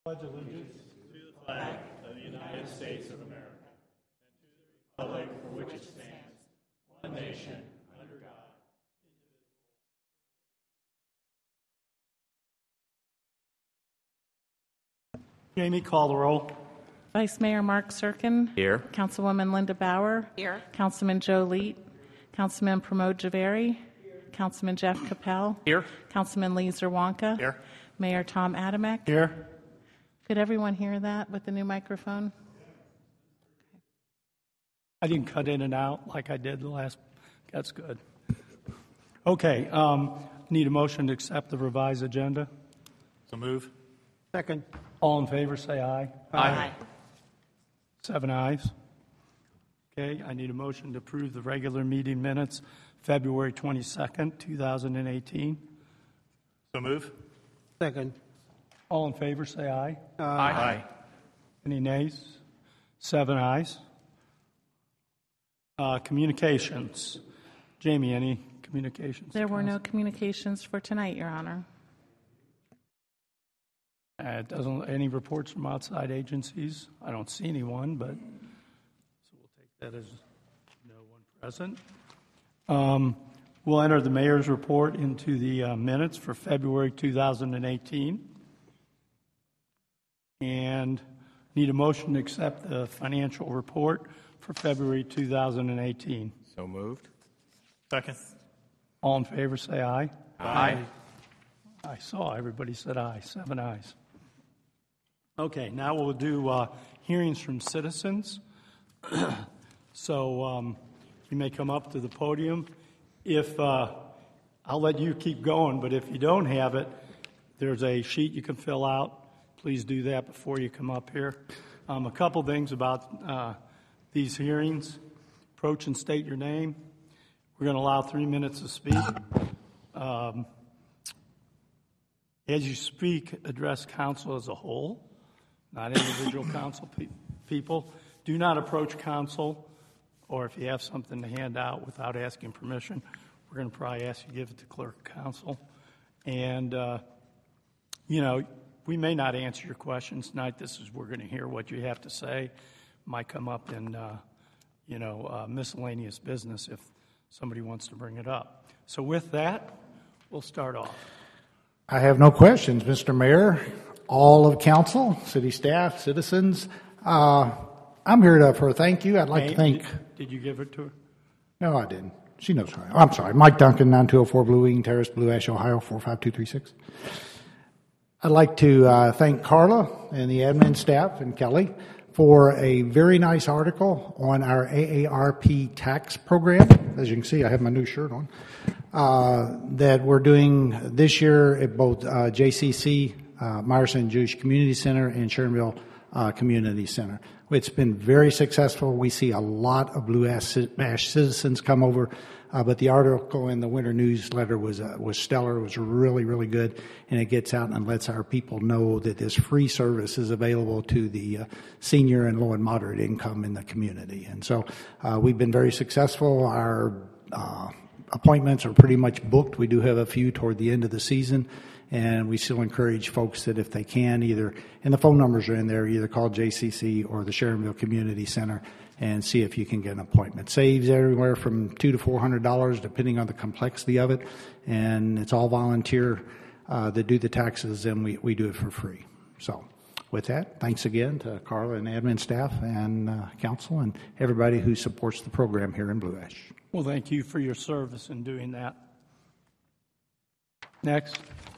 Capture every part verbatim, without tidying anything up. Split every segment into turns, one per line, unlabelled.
Pledge allegiance to the flag of the United States of America and to the republic for which it stands, one nation, under God. Jamie, call the roll.
Vice Mayor Mark Serkin.
Here.
Councilwoman Linda Bauer.
Here.
Councilman Joe Leet. Councilman Pramod Javeri. Councilman Jeff Capel.
Here.
Councilman Lee Zerwanka.
Here.
Mayor Tom Adamek.
Here.
Could everyone hear that with the new microphone?
I didn't cut in and out like I did the last. That's good. Okay. Um, need a motion to accept the revised agenda.
So move.
Second. All in favor, say aye.
Aye.
Seven ayes. Okay. I need a motion to approve the regular meeting minutes, February twenty-second, two thousand eighteen.
So move.
Second. All in favor, say aye.
Aye. Aye.
Any nays? Seven ayes. Uh, communications. Jamie, any communications?
There were no communications for tonight, Your Honor.
Uh, it doesn't. Any reports from outside agencies? I don't see anyone, but so we'll take that as no one present. Um, we'll enter the mayor's report into the uh, minutes for February two thousand eighteen. And need a motion to accept the financial report for February two thousand eighteen.
So moved. Second.
All in favor, say aye.
Aye.
I saw everybody said aye. Seven ayes. Okay, now we'll do uh, hearings from citizens. So um, you may come up to the podium. If uh, I'll let you keep going, but if you don't have it, there's a sheet you can fill out. Please do that before you come up here. Um, a couple things about uh, these hearings. Approach and state your name. We're going to allow three minutes to speak. Um, as you speak, address council as a whole, not individual council pe- people. Do not approach council, or if you have something to hand out without asking permission, we're going to probably ask you to give it to clerk of council. And, uh, you know, we may not answer your questions tonight. This is, we're going to hear what you have to say. Might come up in, uh, you know, uh, miscellaneous business if somebody wants to bring it up. So with that, we'll start off.
I have no questions, Mister Mayor, all of council, city staff, citizens. Uh, I'm here to, for a thank you. I'd like
Hey,
to thank...
Did, did you give it to her?
No, I didn't. She knows who I am. I'm sorry. Mike Duncan, nine two oh four Blue Wing Terrace, Blue Ash, Ohio, four five two three six. I'd like to uh, thank Carla and the admin staff and Kelly for a very nice article on our A A R P tax program. As you can see, I have my new shirt on. Uh, that we're doing this year at both uh, J C C, uh, Meyerson Jewish Community Center, and Sharonville uh, Community Center. It's been very successful. We see a lot of Blue Ash citizens come over. Uh, but the article in the winter newsletter was uh, was stellar. It was really, really good, and it gets out and lets our people know that this free service is available to the uh, senior and low and moderate income in the community. And so uh, we've been very successful. Our uh, appointments are pretty much booked. We do have a few toward the end of the season, and we still encourage folks that if they can, either, and the phone numbers are in there, either call J C C or the Sharonville Community Center and see if you can get an appointment. Saves everywhere from two to four hundred dollars, depending on the complexity of it, and it's all volunteer uh, that do the taxes, and we, we do it for free. So, with that, thanks again to Carla and admin staff and uh, council and everybody who supports the program here in Blue Ash.
Well, thank you for your service in doing that. Next.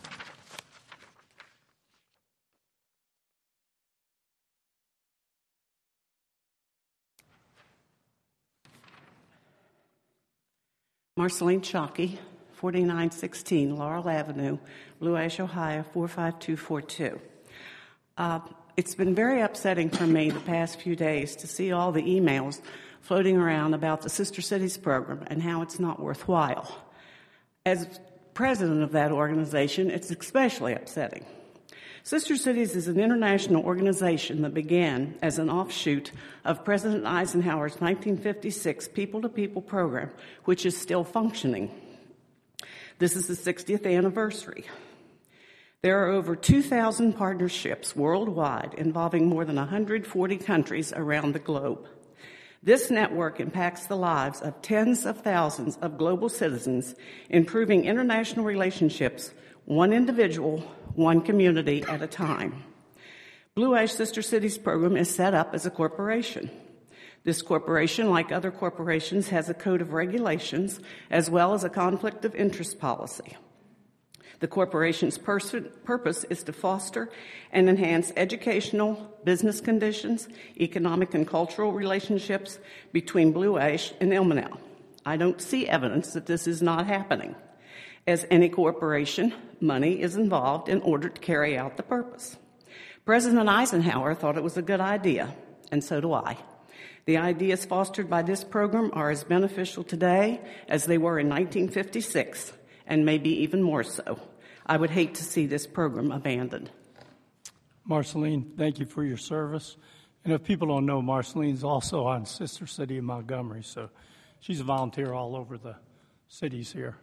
Marceline Shockey, forty-nine sixteen Laurel Avenue, Blue Ash, Ohio, four five two four two. Uh, it's been very upsetting for me the past few days to see all the emails floating around about the Sister Cities program and how it's not worthwhile. As president of that organization, it's especially upsetting. Sister Cities is an international organization that began as an offshoot of President Eisenhower's nineteen fifty-six People-to-People program, which is still functioning. This is the sixtieth anniversary. There are over two thousand partnerships worldwide involving more than one hundred forty countries around the globe. This network impacts the lives of tens of thousands of global citizens, improving international relationships, one individual, one community at a time. Blue Ash Sister Cities program is set up as a corporation. This corporation, like other corporations, has a code of regulations as well as a conflict of interest policy. The corporation's pers- purpose is to foster and enhance educational, business conditions, economic and cultural relationships between Blue Ash and Ilmenau. I don't see evidence that this is not happening. As any corporation, money is involved in order to carry out the purpose. President Eisenhower thought it was a good idea, and so do I. The ideas fostered by this program are as beneficial today as they were in nineteen fifty-six, and maybe even more so. I would hate to see this program abandoned.
Marceline, thank you for your service. And if people don't know, Marceline's also on Sister City of Montgomery, so she's a volunteer all over the cities here.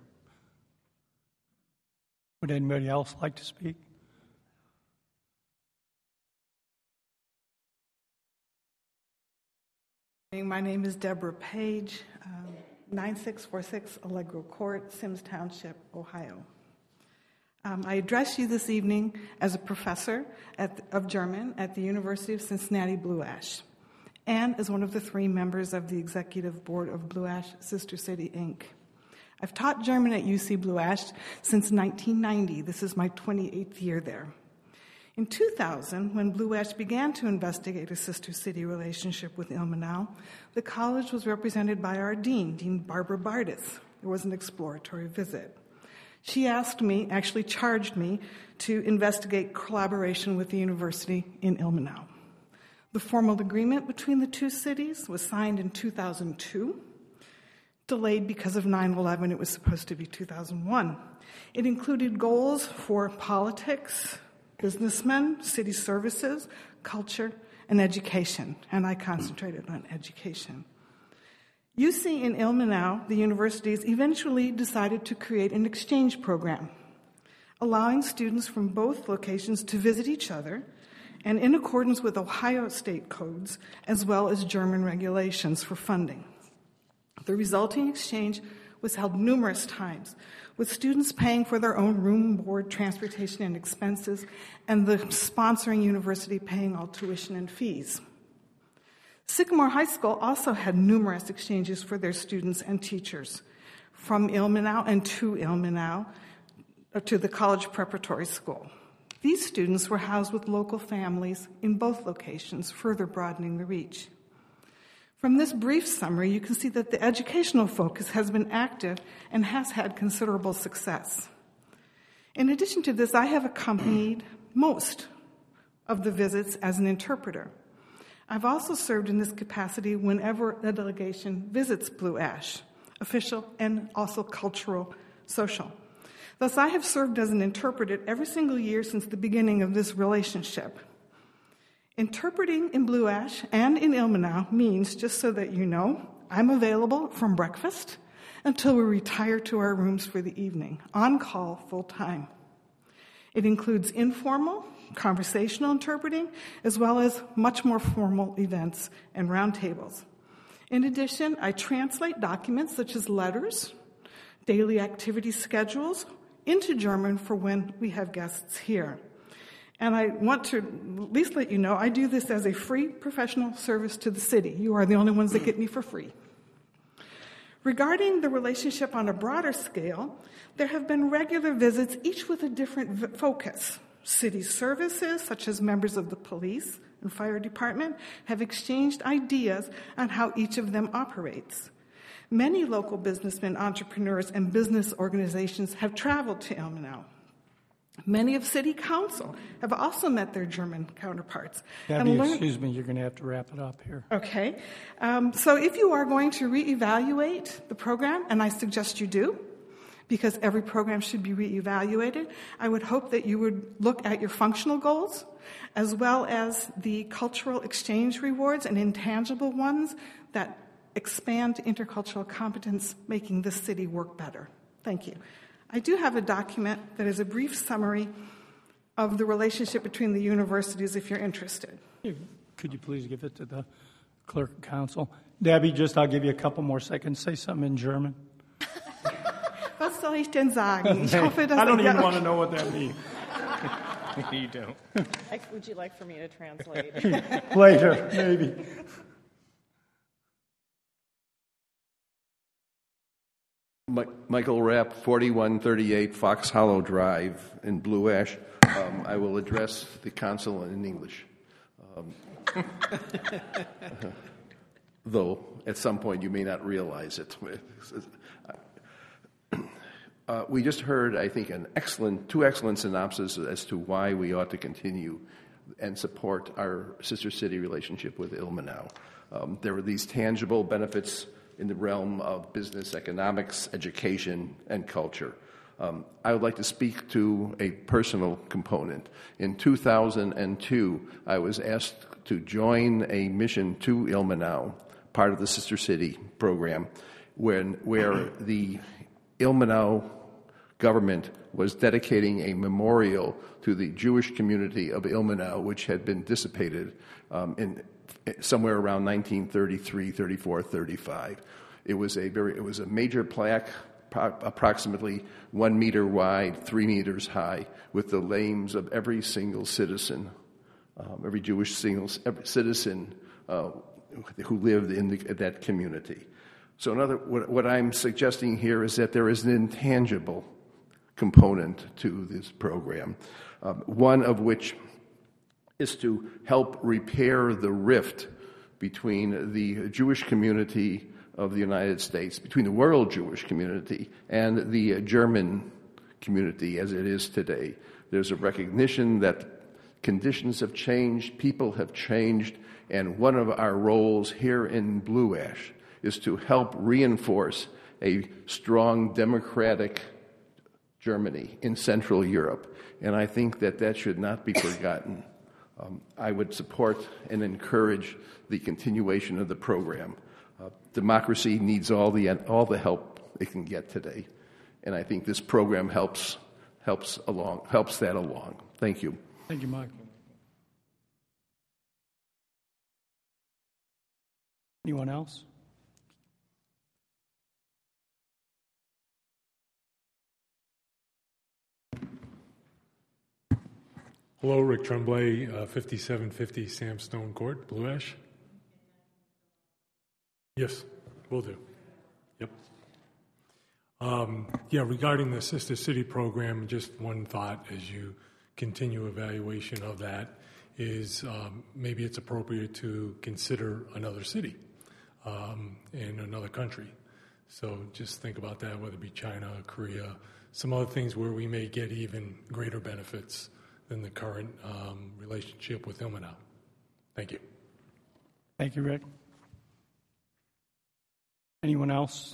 Would anybody else like to speak?
My name is Deborah Page, um, nine six four six Allegro Court, Sims Township, Ohio. Um, I address you this evening as a professor at, of German at the University of Cincinnati Blue Ash, and as one of the three members of the executive board of Blue Ash Sister City, Incorporated. I've taught German at U C Blue Ash since nineteen ninety. This is my twenty-eighth year there. In two thousand, when Blue Ash began to investigate a sister city relationship with Ilmenau, the college was represented by our dean, Dean Barbara Bardis. It was an exploratory visit. She asked me, actually charged me, to investigate collaboration with the university in Ilmenau. The formal agreement between the two cities was signed in two thousand two. Delayed because of nine eleven, it was supposed to be two thousand one. It included goals for politics, businessmen, city services, culture, and education, and I concentrated on education. U C in Ilmenau, the universities eventually decided to create an exchange program, allowing students from both locations to visit each other, and in accordance with Ohio state codes, as well as German regulations for funding. The resulting exchange was held numerous times, with students paying for their own room, board, transportation, and expenses, and the sponsoring university paying all tuition and fees. Sycamore High School also had numerous exchanges for their students and teachers, from Ilmenau and to Ilmenau, to the college preparatory school. These students were housed with local families in both locations, further broadening the reach. From this brief summary, you can see that the educational focus has been active and has had considerable success. In addition to this, I have accompanied most of the visits as an interpreter. I've also served in this capacity whenever a delegation visits Blue Ash, official and also cultural, social. Thus, I have served as an interpreter every single year since the beginning of this relationship. Interpreting in Blue Ash and in Ilmenau means, just so that you know, I'm available from breakfast until we retire to our rooms for the evening, on call full time. It includes informal, conversational interpreting, as well as much more formal events and roundtables. In addition, I translate documents such as letters, daily activity schedules, into German for when we have guests here. And I want to at least let you know, I do this as a free professional service to the city. You are the only ones that get me for free. Regarding the relationship on a broader scale, there have been regular visits, each with a different v- focus. City services, such as members of the police and fire department, have exchanged ideas on how each of them operates. Many local businessmen, entrepreneurs, and business organizations have traveled to Ilmenau. Many of City Council have also met their German counterparts.
Debbie,
and learned-
excuse me, you're going to have to wrap it up here.
Okay. Um, so if you are going to reevaluate the program, and I suggest you do, because every program should be reevaluated, I would hope that you would look at your functional goals, as well as the cultural exchange rewards and intangible ones that expand intercultural competence, making this city work better. Thank you. I do have a document that is a brief summary of the relationship between the universities if you're interested.
Could you please give it to the clerk of council? Debbie, just I'll give you a couple more seconds. Say something in German.
Was soll ich denn sagen? Ich hoffe, dass
I don't
ihr-
even want to know what that means.
You don't.
Would you like for me to translate?
Later, maybe.
Mi- Michael Rapp, forty-one thirty-eight Fox Hollow Drive in Blue Ash. Um, I will address the council in English. Um, though, at some point, you may not realize it. Uh, we just heard, I think, an excellent, two excellent synopses as to why we ought to continue and support our sister city relationship with Ilmenau. Um, there were these tangible benefits in the realm of business, economics, education, and culture. Um, I would like to speak to a personal component. In two thousand two, I was asked to join a mission to Ilmenau, part of the Sister City program, when, where the Ilmenau government was dedicating a memorial to the Jewish community of Ilmenau, which had been dissipated um, in somewhere around nineteen thirty-three, thirty-four, thirty-five. It was a very, it was a major plaque, pro- approximately one meter wide, three meters high, with the names of every single citizen, um, every Jewish single every citizen uh, who lived in the, that community. So, another, what, what I'm suggesting here is that there is an intangible component to this program, um, one of which is to help repair the rift between the Jewish community of the United States, between the world Jewish community and the German community as it is today. There's a recognition that conditions have changed, people have changed, and one of our roles here in Blue Ash is to help reinforce a strong democratic Germany in Central Europe. And I think that that should not be forgotten. Um, I would support and encourage the continuation of the program. Uh, democracy needs all the all the help it can get today, and I think this program helps helps along helps that along. Thank you.
Thank you, Michael. Anyone else?
Hello, Rick Tremblay, uh, fifty-seven fifty Sam Stone Court, Blue Ash. Yes, will do. Yep. Um, yeah, regarding the Sister City program, just one thought as you continue evaluation of that is um, maybe it's appropriate to consider another city um, in another country. So just think about that, whether it be China, Korea, some other things where we may get even greater benefits than the current um, relationship with Ilmenau. Thank you.
Thank you, Rick. Anyone else?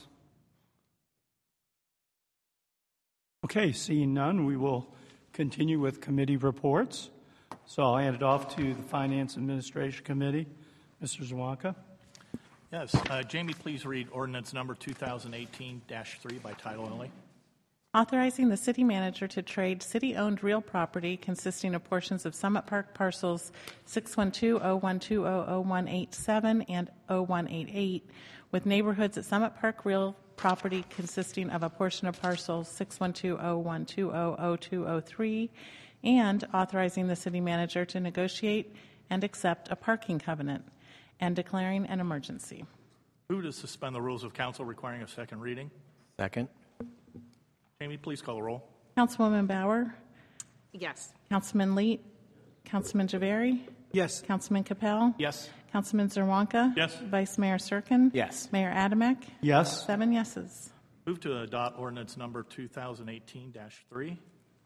Okay, seeing none, we will continue with committee reports. So I'll hand it off to the Finance Administration Committee. Mister Zwanka.
Yes. Uh, Jamie, please read ordinance number two thousand eighteen dash three by title only.
Authorizing the city manager to trade city-owned real property consisting of portions of Summit Park parcels six one two, zero one two zero, zero one eight seven and zero one eight eight with neighborhoods at Summit Park real property consisting of a portion of parcels six one two, zero one two zero, zero two zero three, and authorizing the city manager to negotiate and accept a parking covenant and declaring an emergency.
Move to suspend the rules of council requiring a second reading.
Second.
Jamie, please call the roll.
Councilwoman Bauer,
Yes.
Councilman Leet, Councilman Javari,
Yes.
Councilman Capel,
Yes.
Councilman Zerwanka,
Yes.
Vice Mayor Serkin,
Yes.
Mayor Adamek,
Yes.
seven yeses.
Move to adopt ordinance number two thousand eighteen dash three.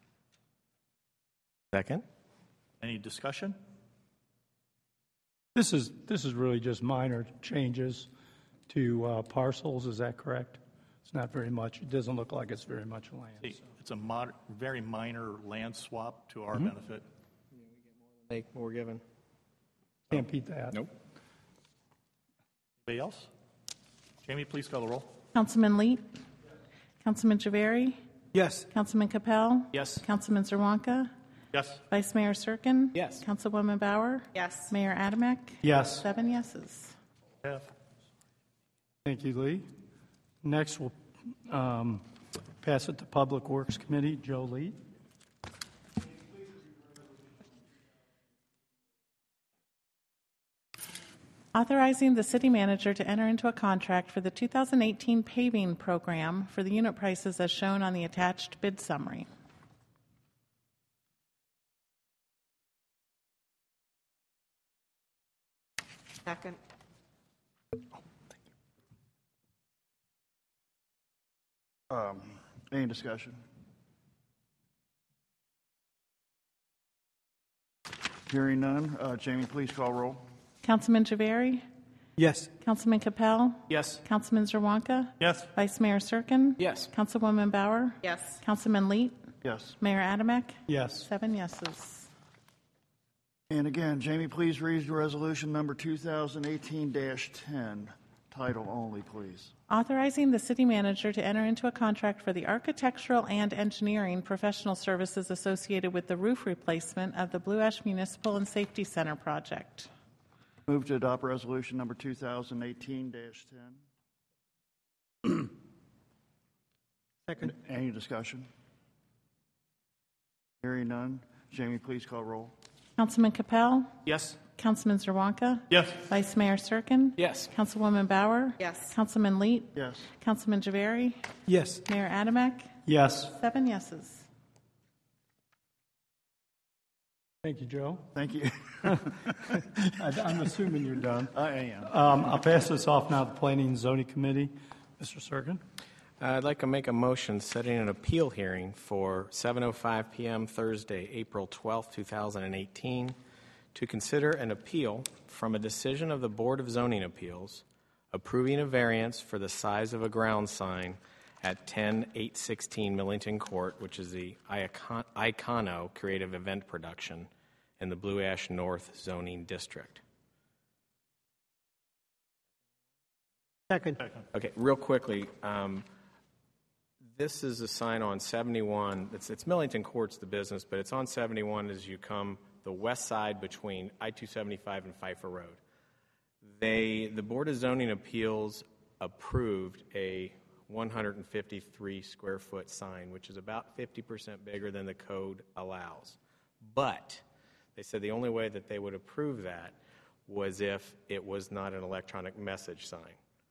Second.
Any discussion?
This is this is really just minor changes to uh, parcels. Is that correct? It's not very much. It doesn't look like it's very much land. so.
It's a mod- very minor land swap to our benefit.
Make more given.
Can't beat that.
Nope.
Anybody else? Jamie, please call the roll.
Councilman Leet, Councilman Javari,
Yes.
Councilman Capel,
Yes.
Councilman Zerwanka,
Yes.
Vice Mayor Serkin?
Yes.
Councilwoman Bauer?
Yes.
Mayor Adamack?
Yes.
Seven yeses.
Thank you, Lee. Next, we'll um, pass it to Public Works Committee. Joe Lee.
Authorizing the city manager to enter into a contract for the two thousand eighteen paving program for the unit prices as shown on the attached bid summary.
Second.
Um, any discussion? Hearing none. Uh, Jamie, please call roll.
Councilman Javari?
Yes.
Councilman Capel?
Yes.
Councilman Zerwanka?
Yes.
Vice Mayor Serkin?
Yes.
Councilwoman Bauer?
Yes.
Councilman Leet?
Yes.
Mayor Adamack?
Yes.
Seven yeses.
And again, Jamie, please read resolution number two thousand eighteen dash ten. Title only, please.
Authorizing the city manager to enter into a contract for the architectural and engineering professional services associated with the roof replacement of the Blue Ash Municipal and Safety Center project.
Move to adopt resolution number two thousand eighteen dash ten.
Second.
Any discussion? Hearing none. Jamie, please call roll.
Councilman Capel?
Yes.
Councilman Zerwanka?
Yes.
Vice Mayor Serkin?
Yes.
Councilwoman Bauer?
Yes.
Councilman Leet?
Yes.
Councilman Javari?
Yes.
Mayor Adamack?
Yes.
Seven yeses.
Thank you, Joe.
Thank you.
I- I'm assuming you're done.
I am.
Um, I'll pass this off now to the Planning and Zoning Committee. Mister Serkin?
I'd like to make a motion setting an appeal hearing for seven oh five p.m. Thursday, April twelfth, two thousand eighteen, to consider an appeal from a decision of the Board of Zoning Appeals approving a variance for the size of a ground sign at ten eight sixteen Millington Court, which is the Icon- Icono Creative Event Production in the Blue Ash North Zoning District.
Second.
Okay, real quickly, um, this is a sign on seventy-one. It's, it's Millington Court's the business, but it's on seventy-one as you come the west side between I two seventy-five and Pfeiffer Road. They, the Board of Zoning Appeals approved a one hundred fifty-three square foot sign, which is about fifty percent bigger than the code allows. But they said the only way that they would approve that was if it was not an electronic message sign.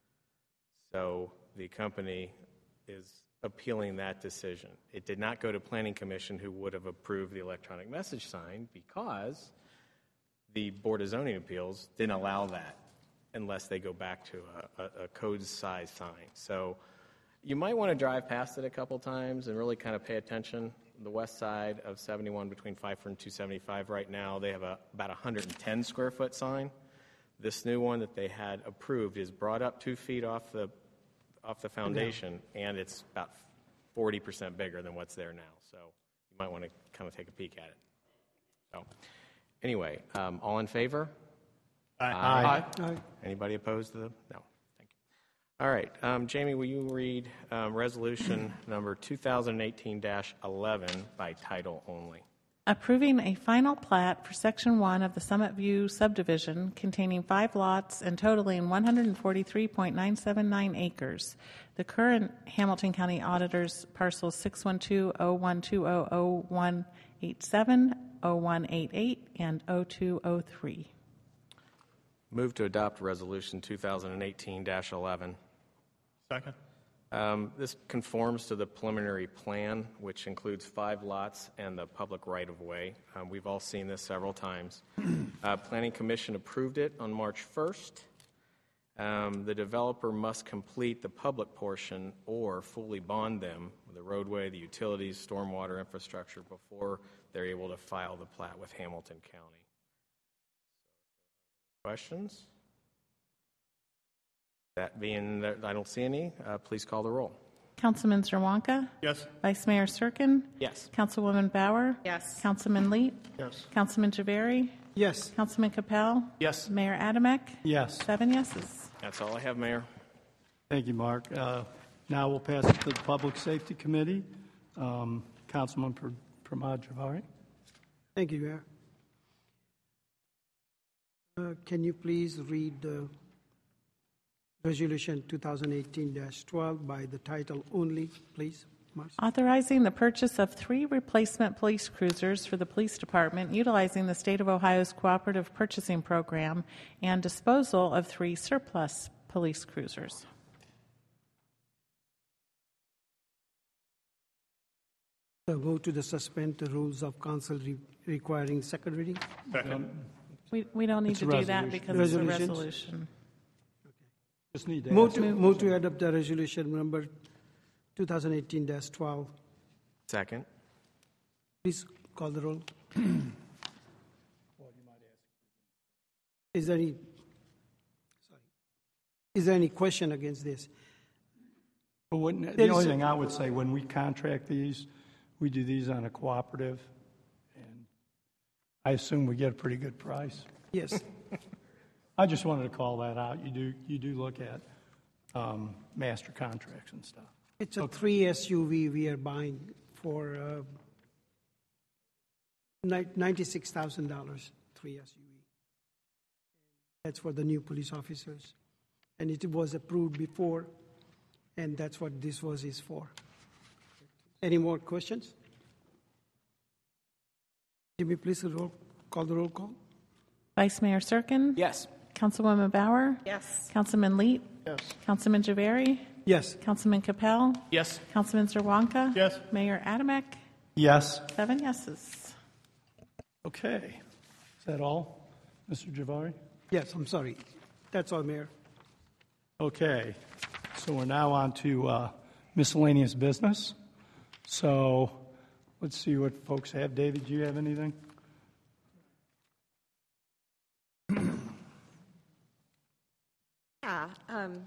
So the company is appealing that decision. It did not go to Planning Commission, who would have approved the electronic message sign, because the Board of Zoning Appeals didn't allow that unless they go back to a, a, a code size sign. So you might want to drive past it a couple times and really kind of pay attention. The west side of seventy-one between Pfeiffer and two seventy-five right now, they have a, about a one hundred ten square foot sign. This new one that they had approved is brought up two feet off the off the foundation, yeah. And it's about forty percent bigger than what's there now. So you might want to kind of take a peek at it. So anyway, um, all in favor?
Aye.
Aye. Aye.
Anybody opposed to the? No. Thank you. All right. Um, Jamie, will you read um, resolution number two thousand eighteen dash eleven by title only?
Approving a final plat for Section one of the Summit View subdivision containing five lots and totaling one hundred forty-three point nine seven nine acres. The current Hamilton County Auditor's parcels six one two, zero one two zero, zero one eight seven, zero one eight eight, and zero two zero three.
Move to adopt resolution two thousand eighteen dash eleven.
Second.
Um, this conforms to the preliminary plan, which includes five lots and the public right-of-way. Um, we've all seen this several times. Uh, Planning Commission approved it on March first. Um, the developer must complete the public portion or fully bond them, the roadway, the utilities, stormwater infrastructure, before they're able to file the plat with Hamilton County. Questions? That being, that I don't see any, uh, please call the roll.
Councilman Zerwanka?
Yes.
Vice Mayor Serkin?
Yes.
Councilwoman Bauer?
Yes.
Councilman Leet?
Yes.
Councilman Javari?
Yes.
Councilman Capel?
Yes.
Mayor Adamack?
Yes.
Seven yeses.
That's all I have, Mayor.
Thank you, Mark. Uh, now we'll pass it to the Public Safety Committee. Um, Councilman Pramod Javari.
Thank you, Mayor. Uh, Can you please read the Resolution twenty eighteen dash twelve by the title only, please, Marcy?
Authorizing the purchase of three replacement police cruisers for the police department utilizing the State of Ohio's Cooperative Purchasing Program and disposal of three surplus police cruisers.
So go to the suspend the rules of council re- requiring second reading.
We, we don't need
It's
to
a
do that
resolution.
because it's a
Resolutions?
resolution.
Just need to
Move
ask.
to, move to adopt the resolution number twenty eighteen dash twelve.
Second.
Please call the roll. Is there any, sorry, is there any question against this?
But wouldn't, the
There's-
only thing I would say, when we contract these, we do these on a cooperative, and I assume we get a pretty good price.
Yes.
I just wanted to call that out. You do, you do look at um, master contracts and stuff.
It's a three S U V we are buying for uh, ninety-six thousand dollars, three S U V. That's for the new police officers. And it was approved before, and that's what this was is for. Any more questions? Jimmy, please roll, call the roll call.
Vice Mayor Serkin?
Yes.
Councilwoman Bauer?
Yes.
Councilman Leet?
Yes.
Councilman Javeri?
Yes.
Councilman Capel?
Yes.
Councilman Zerwanka?
Yes.
Mayor Adamek?
Yes.
Seven yeses.
Okay. Is that all, Mister Javari?
Yes, I'm sorry. That's all, Mayor.
Okay. So we're now on to uh, miscellaneous business. So let's see what folks have. David, do you have anything?
Yeah. Um,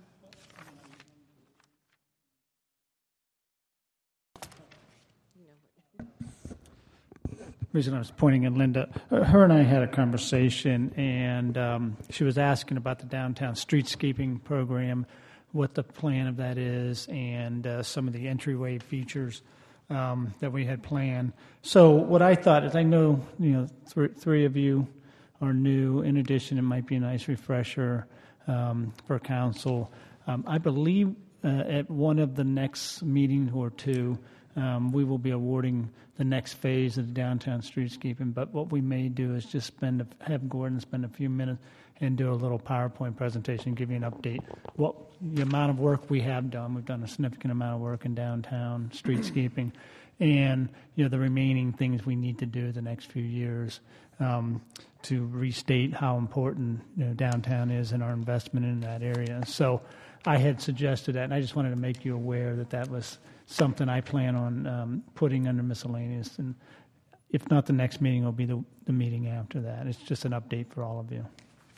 reason I was pointing at Linda, uh, her and I had a conversation, and um, she was asking about the downtown streetscaping program, what the plan of that is, and uh, some of the entryway features um, that we had planned. So what I thought is, I know you know th- three of you are new. In addition, it might be a nice refresher um, for council. Um, I believe uh, at one of the next meetings or two, Um, we will be awarding the next phase of the downtown streetscaping, but what we may do is just spend, a, have Gordon spend a few minutes and do a little PowerPoint presentation, give you an update. What the amount of work we have done, we've done a significant amount of work in downtown streetscaping, and you know the remaining things we need to do the next few years um, to restate how important you know, downtown is and our investment in that area. So I had suggested that, and I just wanted to make you aware that that was something I plan on um, putting under miscellaneous, and if not the next meeting, it'll be the, the meeting after that. It's just an update for all of you.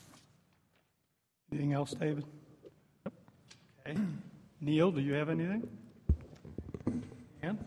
Anything else, David? Okay. Neil, do you have anything? Ann?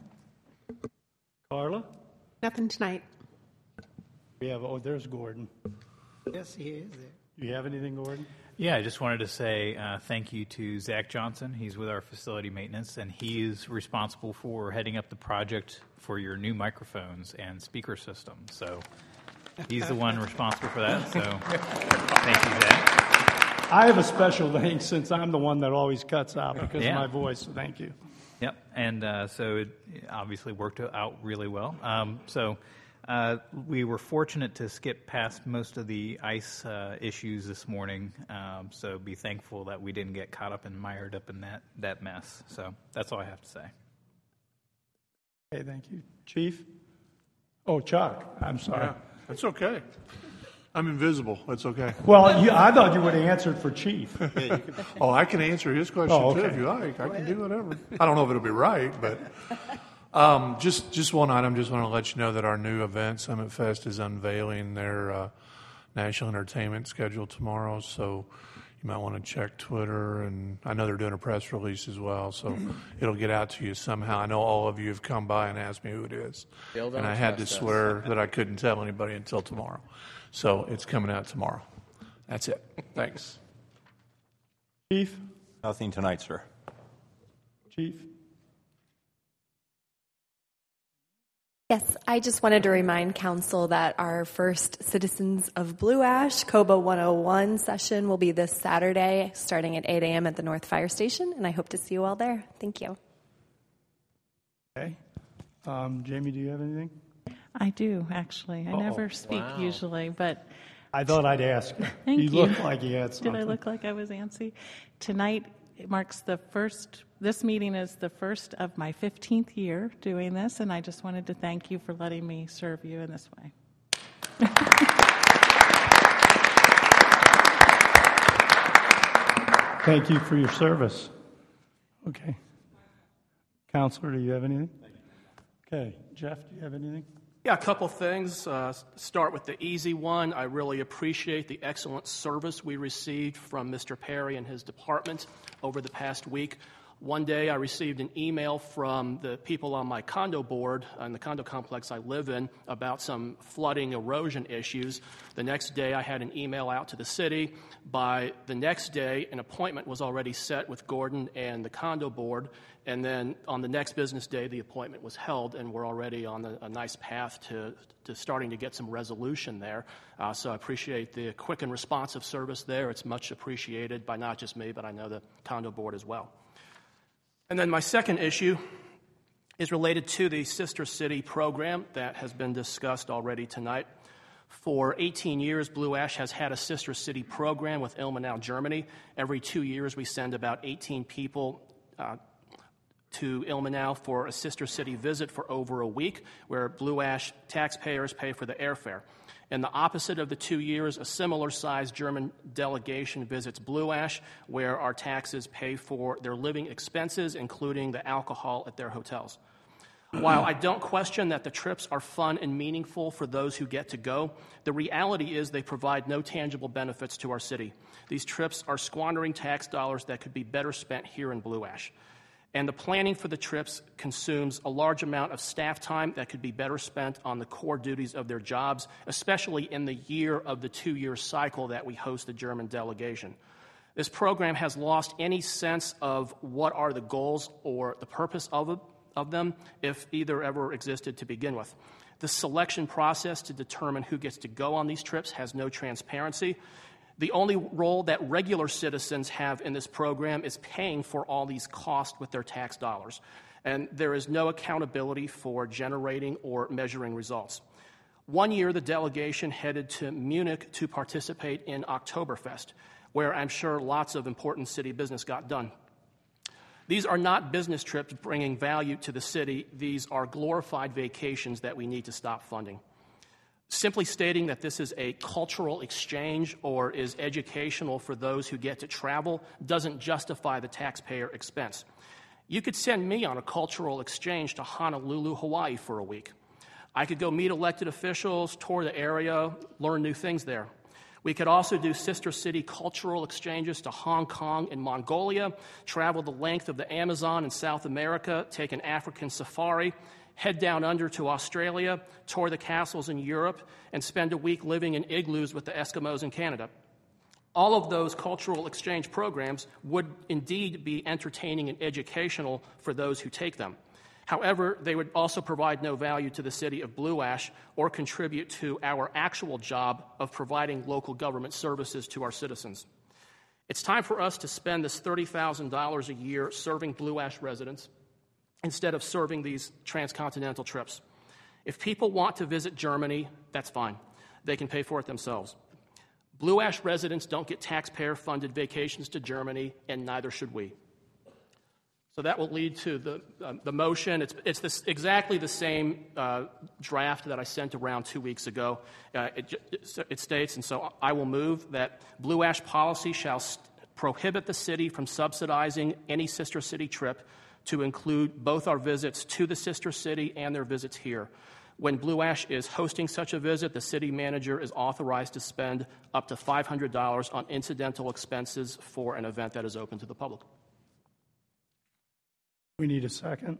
Carla?
nothing tonight.
We have, oh, there's Gordon.
Yes, he is there.
Do you have anything, Gordon?
Yeah, I just wanted to say uh, thank you to Zach Johnson. He's with our facility maintenance, and he is responsible for heading up the project for your new microphones and speaker system. So he's the one responsible for that. So thank you, Zach.
I have a special thanks since I'm the one that always cuts out because
Yeah.
of my voice, so thank you.
Yep, and uh, so it obviously worked out really well. Um, so uh, we were fortunate to skip past most of the ice uh, issues this morning, um, so be thankful that we didn't get caught up and mired up in that, that mess. So that's all I have to say.
Okay, thank you. Chief? Oh, Chuck, I'm sorry.
Yeah, that's okay. I'm invisible. That's okay.
Well, you, I thought you would have answered for Chief.
Oh, I can answer his question
Oh,
too
okay.
if you like. I can do whatever. I don't know if it'll be right, but um, just just one item. Just want to let you know that our new event, Summit Fest, is unveiling their uh, national entertainment schedule tomorrow. So you might want to check Twitter, and I know they're doing a press release as well. So it'll get out to you somehow. I know all of you have come by and asked me who it is,
Bill, don't
and I had to
trust us.
swear that I couldn't tell anybody until tomorrow. So it's coming out tomorrow. That's it. Thanks.
Chief?
Nothing tonight, sir.
Chief?
Yes, I just wanted to remind Council that our first Citizens of Blue Ash, COBA one oh one session will be this Saturday, starting at eight a.m. at the North Fire Station, and I hope to see you all there. Thank you.
Okay. Um, Jamie, do you have anything?
I do, actually. I
Uh-oh.
never speak
Wow.
usually, but...
I thought I'd ask you.
Thank
you.
you.
looked like you had something.
Did I look like I was antsy? Tonight it marks the first, this meeting is the first of my fifteenth year doing this, and I just wanted to thank you for letting me serve you in this way.
Thank you for your service. Okay. Counselor, do you have anything? Okay. Jeff, do you have anything?
Yeah, a couple things. Uh, start with the easy one. I really appreciate the excellent service we received from Mister Perry and his department over the past week. One day I received an email from the people on my condo board in the condo complex I live in about some flooding erosion issues. The next day I had an email out to the city. By the next day, an appointment was already set with Gordon and the condo board. And then on the next business day, the appointment was held, and we're already on a, a nice path to, to starting to get some resolution there. Uh, so I appreciate the quick and responsive service there. It's much appreciated by not just me, but I know the condo board as well. And then my second issue is related to the Sister City program that has been discussed already tonight. For eighteen years, Blue Ash has had a Sister City program with Ilmenau, Germany. Every two years, we send about eighteen people uh, to Ilmenau for a Sister City visit for over a week, where Blue Ash taxpayers pay for the airfare. In the opposite of the two years, a similar-sized German delegation visits Blue Ash, where our taxes pay for their living expenses, including the alcohol at their hotels. While I don't question that the trips are fun and meaningful for those who get to go, the reality is they provide no tangible benefits to our city. These trips are squandering tax dollars that could be better spent here in Blue Ash. And the planning for the trips consumes a large amount of staff time that could be better spent on the core duties of their jobs, especially in the year of the two-year cycle that we host the German delegation. This program has lost any sense of what are the goals or the purpose of, it, of them, if either ever existed to begin with. The selection process to determine who gets to go on these trips has no transparency. The only role that regular citizens have in this program is paying for all these costs with their tax dollars. And there is no accountability for generating or measuring results. One year, the delegation headed to Munich to participate in Oktoberfest, where I'm sure lots of important city business got done. These are not business trips bringing value to the city. These are glorified vacations that we need to stop funding. Simply stating that this is a cultural exchange or is educational for those who get to travel doesn't justify the taxpayer expense. You could send me on a cultural exchange to Honolulu, Hawaii for a week. I could go meet elected officials, tour the area, learn new things there. We could also do sister city cultural exchanges to Hong Kong and Mongolia, travel the length of the Amazon in South America, take an African safari, head down under to Australia, tour the castles in Europe, and spend a week living in igloos with the Eskimos in Canada. All of those cultural exchange programs would indeed be entertaining and educational for those who take them. However, they would also provide no value to the city of Blue Ash or contribute to our actual job of providing local government services to our citizens. It's time for us to spend this thirty thousand dollars a year serving Blue Ash residents instead of serving these transcontinental trips. If people want to visit Germany, that's fine. They can pay for it themselves. Blue Ash residents don't get taxpayer-funded vacations to Germany, and neither should we. So that will lead to the, uh, the motion. It's, it's this, exactly the same uh, draft that I sent around two weeks ago. Uh, it, it states, and so I will move, that Blue Ash policy shall st- prohibit the city from subsidizing any sister city trip to include both our visits to the sister city and their visits here. When Blue Ash is hosting such a visit, the city manager is authorized to spend up to five hundred dollars on incidental expenses for an event that is open to the public.
We need a second.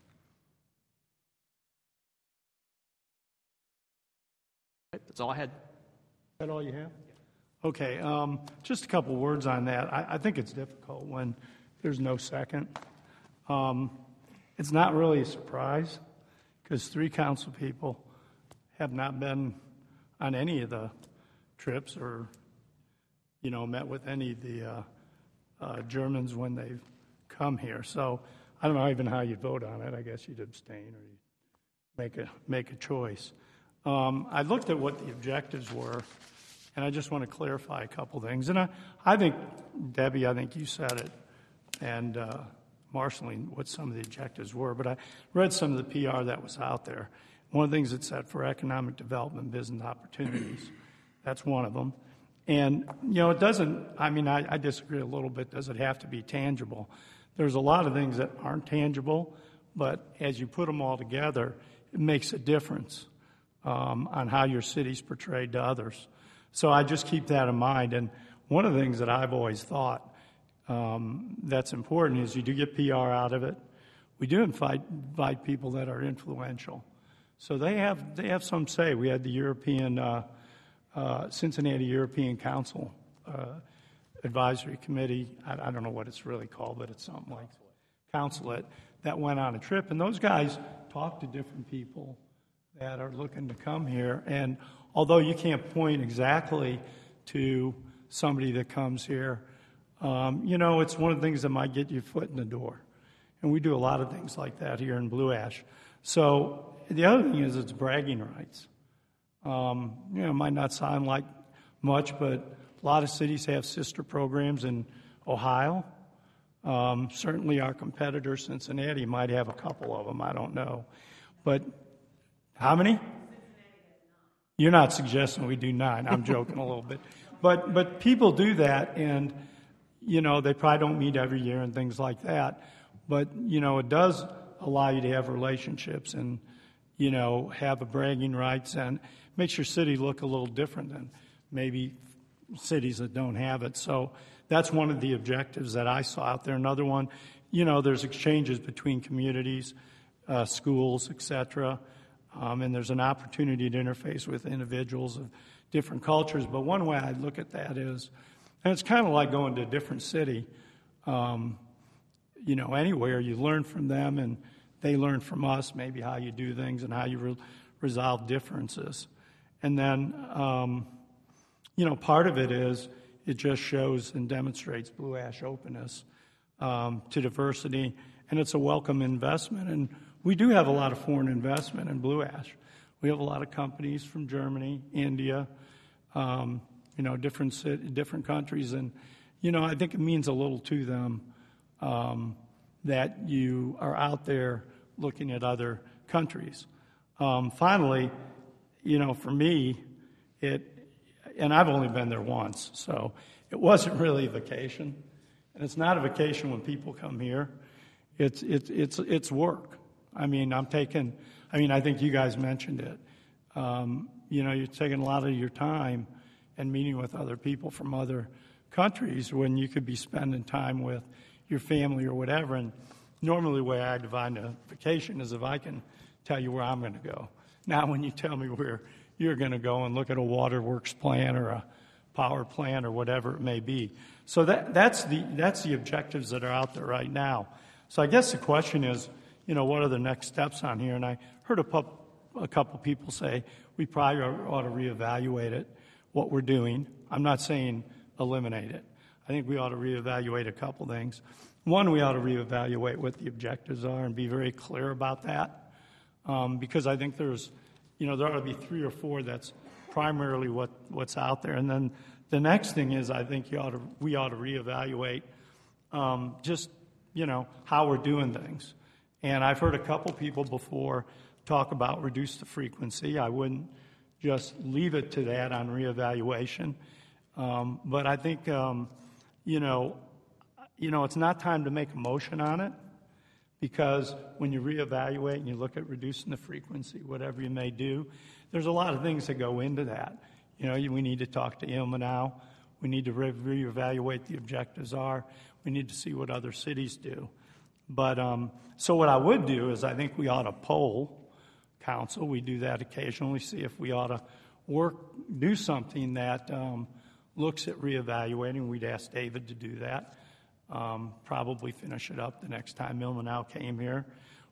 That's all I had.
Is that all you have? Okay, um, just a couple words on that. I, I think it's difficult when there's no second. Um, it's not really a surprise because three council people have not been on any of the trips or, you know, met with any of the uh, uh, Germans when they've come here. So I don't know even how you vote on it. I guess you'd abstain or you'd make a, make a choice. Um, I looked at what the objectives were, and I just want to clarify a couple things. And I, I think, Debbie, I think you said it, and uh, Marceline, what some of the objectives were. But I read some of the P R that was out there. One of the things it said for economic development, business opportunities. That's one of them. And, you know, it doesn't, I mean, I, I disagree a little bit. Does it have to be tangible? There's a lot of things that aren't tangible, but as you put them all together, it makes a difference um, on how your city's portrayed to others. So I just keep that in mind. And one of the things that I've always thought um, that's important is you do get P R out of it. We do invite, invite people that are influential. So they have they have some say. We had the European uh, uh, Cincinnati European Council uh, Advisory Committee. I, I don't know what it's really called, but it's something like Consulate that went on a trip, and those guys talk to different people that are looking to come here. And although you can't point exactly to somebody that comes here, um, you know, it's one of the things that might get your foot in the door. And we do a lot of things like that here in Blue Ash. So the other thing is it's bragging rights. Um, you know, it might not sound like much, but a lot of cities have sister programs in Ohio. Um, certainly our competitor, Cincinnati, might have a couple of them. I don't know. But how many? You're not suggesting we do nine. I'm joking a little bit. But but people do that, and, you know, they probably don't meet every year and things like that. But, you know, it does allow you to have relationships and, you know, have a bragging rights and makes your city look a little different than maybe cities that don't have it. So that's one of the objectives that I saw out there. Another one, you know, there's exchanges between communities, uh, schools, et cetera, um, and there's an opportunity to interface with individuals of different cultures. But one way I look at that is, and it's kind of like going to a different city, um, you know, anywhere. You learn from them and they learn from us, maybe how you do things and how you re- resolve differences. And then, um, you know, part of it is it just shows and demonstrates Blue Ash openness um, to diversity, and it's a welcome investment. And we do have a lot of foreign investment in Blue Ash. We have a lot of companies from Germany, India, um, you know, different cit- different countries, and you know, I think it means a little to them um, that you are out there looking at other countries. Um, finally, you know, for me, it. And I've only been there once, so it wasn't really a vacation. And it's not a vacation when people come here. It's it's it's it's work. I mean, I'm taking. I mean, I think you guys mentioned it. Um, you know, you're taking a lot of your time and meeting with other people from other countries when you could be spending time with your family or whatever. And normally, the way I define a vacation is if I can tell you where I'm going to go. Now, when you tell me where you're going to go and look at a waterworks plan or a power plant or whatever it may be. So that, that's the that's the objectives that are out there right now. So I guess the question is, you know, what are the next steps on here? And I heard a, pup, a couple people say we probably ought to reevaluate it, what we're doing. I'm not saying eliminate it. I think we ought to reevaluate a couple things. One, we ought to reevaluate what the objectives are and be very clear about that, um, because I think there's You know, there ought to be three or four that's primarily what, what's out there. And then the next thing is I think you ought to, we ought to reevaluate um, just, you know, how we're doing things. And I've heard a couple people before talk about reduce the frequency. I wouldn't just leave it to that on reevaluation. Um, but I think, um, you know, you know, it's not time to make a motion on it. Because when you reevaluate and you look at reducing the frequency, whatever you may do, there's a lot of things that go into that. You know, we need to talk to Ilmenau. We need to re- reevaluate the objectives are. We need to see what other cities do. But um, so what I would do is I think we ought to poll council. We do that occasionally, see if we ought to work, do something that um, looks at reevaluating. We'd ask David to do that. Um, probably finish it up the next time Ilmenau came here,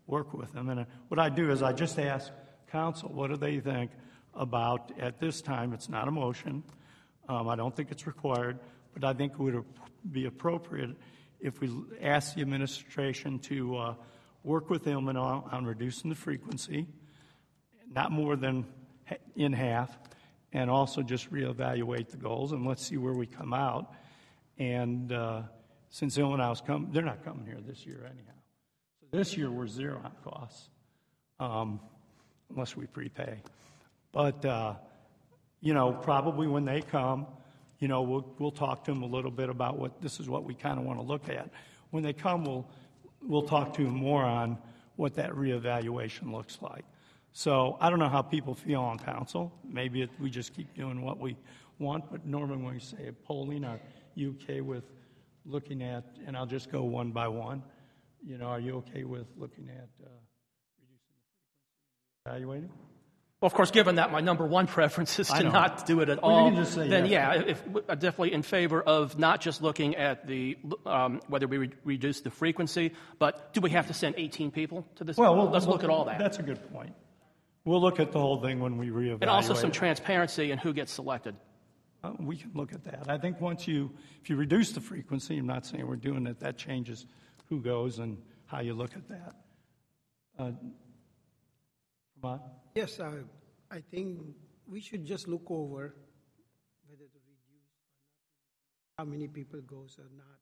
work with them. And what I do is I just ask council, what do they think about, at this time, it's not a motion. Um, I don't think it's required, but I think it would be appropriate if we ask the administration to uh, work with Ilmenau on reducing the frequency, not more than in half, and also just reevaluate the goals, and let's see where we come out. And uh, since Ilmenau's come, they're not coming here this year anyhow. So this year we're zero on costs, um, unless we prepay. But, uh, you know, probably when they come, you know, we'll, we'll talk to them a little bit about what this is what we kind of want to look at. When they come, we'll, we'll talk to them more on what that reevaluation looks like. So I don't know how people feel on council. Maybe it, we just keep doing what we want, but normally when we say polling, are you okay with looking at, and I'll just go one by one, you know, are you okay with looking at uh, reducing the frequency, evaluating?
Well, of course, given that my number one preference is to not do it at
well,
all,
you can just say
then
yes.
yeah, if, I'm definitely in favor of not just looking at the um, whether we re- reduce the frequency, but do we have to send eighteen people to this?
Well, we'll
let's
we'll,
look at all that.
That's a good point. We'll look at the whole thing when we reevaluate.
And also some transparency in who gets selected.
Uh, we can look at that. I think once you, if you reduce the frequency, I'm not saying we're doing it, that changes who goes and how you look at that. Uh, Ahmad?
Yes, uh, I think we should just look over whether to reduce or not, how many people goes or not.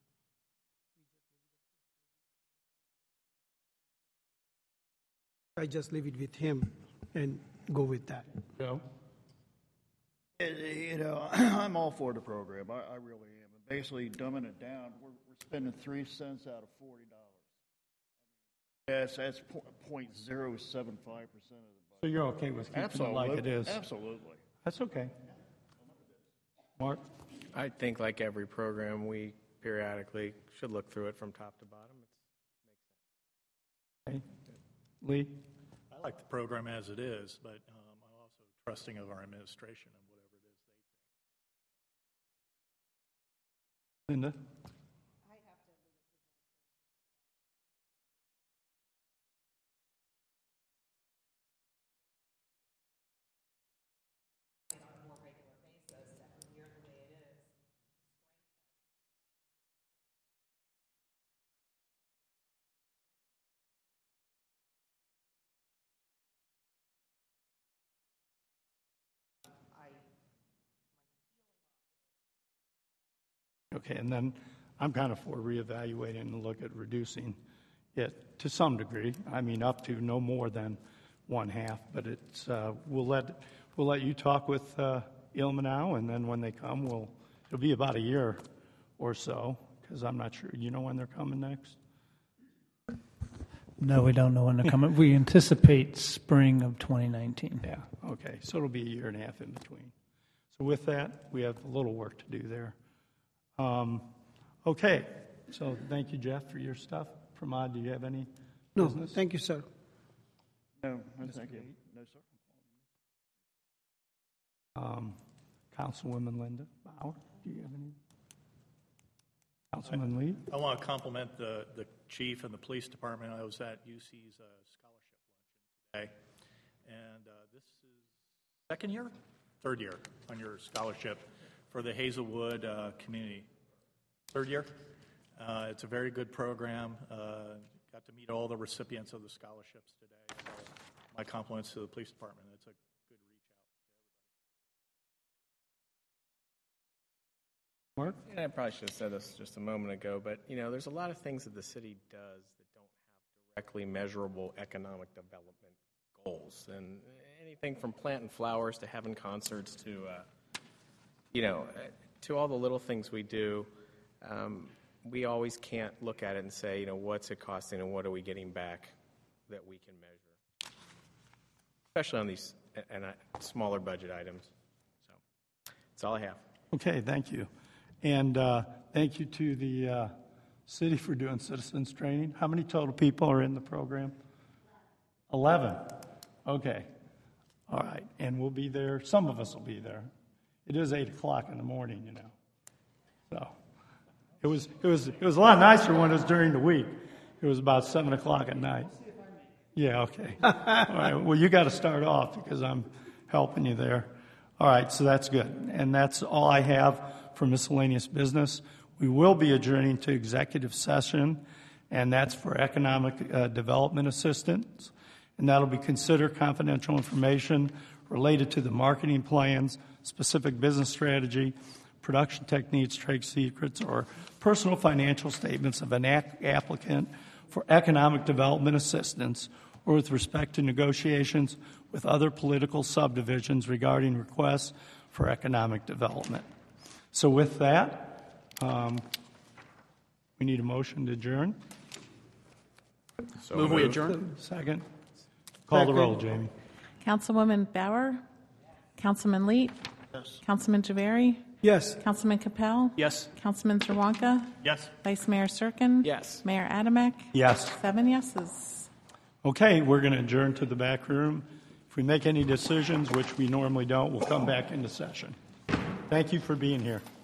I just leave it with him and go with that.
Joe?
You know, I'm all for the program. I, I really am. And basically, dumbing it down, we're, we're spending three cents out of forty dollars. Yes, that's zero point zero seven five percent of the budget.
So you're okay with keeping
Absolutely.
it like it is?
Absolutely.
That's okay. Mark?
I think, like every program, we periodically should look through it from top to bottom. It makes sense.
Okay. Lee?
I like the program as it is, but um, I'm also trusting of our administration and whatever it is they think.
Linda? Okay, and then I'm kind of for reevaluating and look at reducing it to some degree. I mean, up to no more than one half, but it's uh, we'll let we'll let you talk with uh, Ilmenau, and then when they come, we'll it'll be about a year or so because I'm not sure. You know when they're coming next?
No, we don't know when they're coming. We anticipate spring of twenty nineteen.
Yeah. Okay, so it'll be a year and a half in between. So with that, we have a little work to do there. Um, okay, so thank you, Jeff, for your stuff. Pramod, do you have any
No,
business?
thank you, sir.
No, no thank you. No, sir.
Um, Councilwoman Linda Bauer, do you have any? Councilman Lee?
I want to compliment the, the chief and the police department. I was at U C's uh, scholarship luncheon today, and uh, this is second year, third year on your scholarship for the Hazelwood uh, community. Third year. Uh, it's a very good program. Uh, got to meet all the recipients of the scholarships today. So my compliments to the police department. It's a good reach out to everybody.
Mark?
And I probably should have said this just a moment ago, but you know, there's a lot of things that the city does that don't have directly measurable economic development goals, and anything from planting flowers to having concerts to, uh, you know, to all the little things we do. Um, we always can't look at it and say, you know, what's it costing and what are we getting back that we can measure, especially on these and uh, smaller budget items. So that's all I have.
Okay, thank you. And uh, thank you to the uh, city for doing citizens training. How many total people are in the program? Eleven. Okay. All right. And we'll be there. Some of us will be there. It is eight o'clock in the morning, you know. So it was it was it was a lot nicer when it was during the week. It was about seven o'clock at night. Yeah, okay. All right, well, you got to start off because I'm helping you there. All right, so that's good. And that's all I have for miscellaneous business. We will be adjourning to executive session, and that's for economic uh, development assistance. And that'll be consider confidential information related to the marketing plans, specific business strategy, production techniques, trade secrets, or personal financial statements of an ac- applicant for economic development assistance, or with respect to negotiations with other political subdivisions regarding requests for economic development. So with that, um, we need a motion to adjourn.
So Move we adjourn.
Second. Call the roll, Jamie.
Councilwoman Bauer? Councilman Leet?
Yes.
Councilman Javeri?
Yes.
Councilman Capel?
Yes.
Councilman Zerwanka?
Yes.
Vice Mayor Serkin?
Yes.
Mayor Adamek?
Yes.
Seven yeses.
Okay, we're going to adjourn to the back room. If we make any decisions, which we normally don't, we'll come back into session. Thank you for being here.